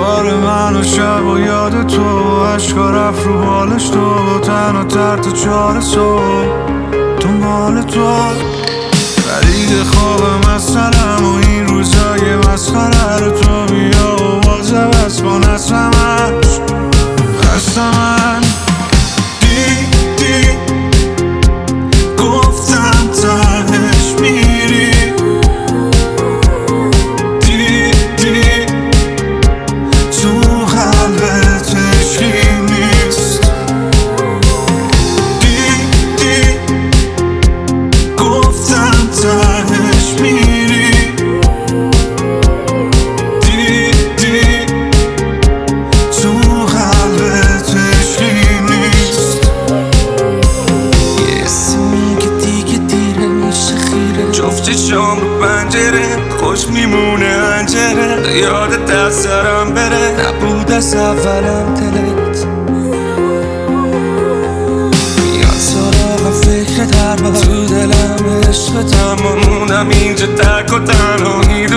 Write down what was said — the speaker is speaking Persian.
دوباره من و شب و یاد تو عشقا رفت رو بالش تو تنها تا 4 صبح دنبال تو خرید خواب مسخرم و این روزای مسخره رو تو بیا و باز عوض کن هستمش دیدی گفتم تهش میری دیدی تو قلبت عشقی نیست دیدی گفتم تهش میری دیدی تو قلبت عشقی نیست یه سیمی که دیگه دیره میشه خیره جفت چشام رو پنجره خوش میمونه انجره یاد دست سرم بره نبود از اولم دلت میاد سراغم فکر در تو دلم عشق تمام موندم اینجا تک و تنهایی